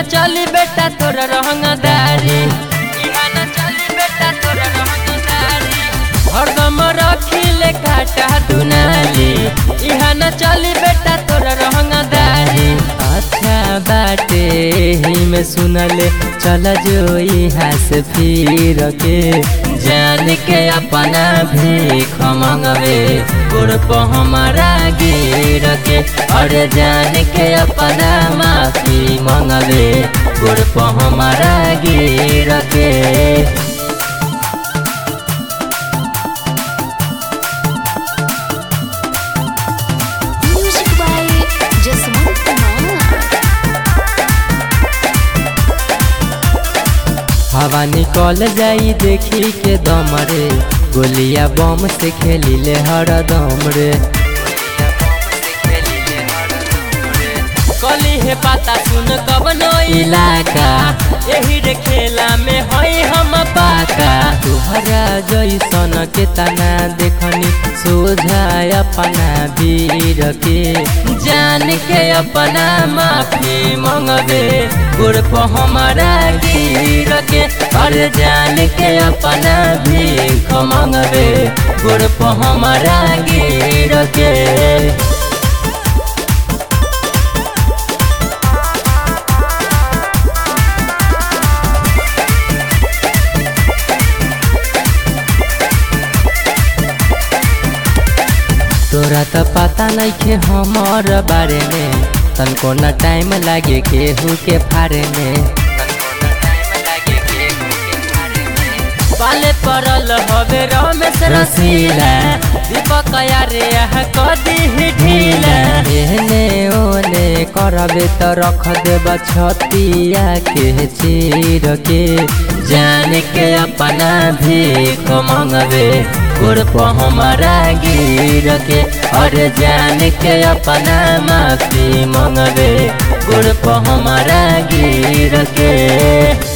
चली बेटा तोरा रहंगदारी, इहा न चली बेटा तोरा रहंगदारी। हरदम रखिले काटा दुनाली, इहा न चली बेटा तोरा रहंगदारी। अच्छा बाटे ही में सुनले चल जो यहाँ से फिर के, जान के अपना भीख मंगवे गुड़ पर हमारा गिर के। और जान के अपना माफी मंगवे गुड़ पर हमारा गिर के। हवा निकल जाई देखी के दम रे, गोलिया बम से खेली ले हरदम रे। कली है पता सुन कवनो इलाका, यही रे खेला में हई हम पाका। तुहरा जैसन के तना देखनी सोझा अपना वीर के, जान के अपना माफी मंगवे गुड़ पर हमारा गिर के। और जान के अपना भीख मंगवे गुड़ पर हमारा गिर के। तोरा तो पता नहीं खे हमार बारे में, तनको न टाइम लागे केहू के फारे में। पाले पड़ल हवे रमेश रसीला, दीपक यारे कदी ही ढीला। एहने ओने करबे तो रख देब छतिया के चीर के, जान के अपना भीख मंगवे गुड़ पर हमारा गिर के। और जान के अपना माफी मंगवे गुड़ पर हमारा गिर के।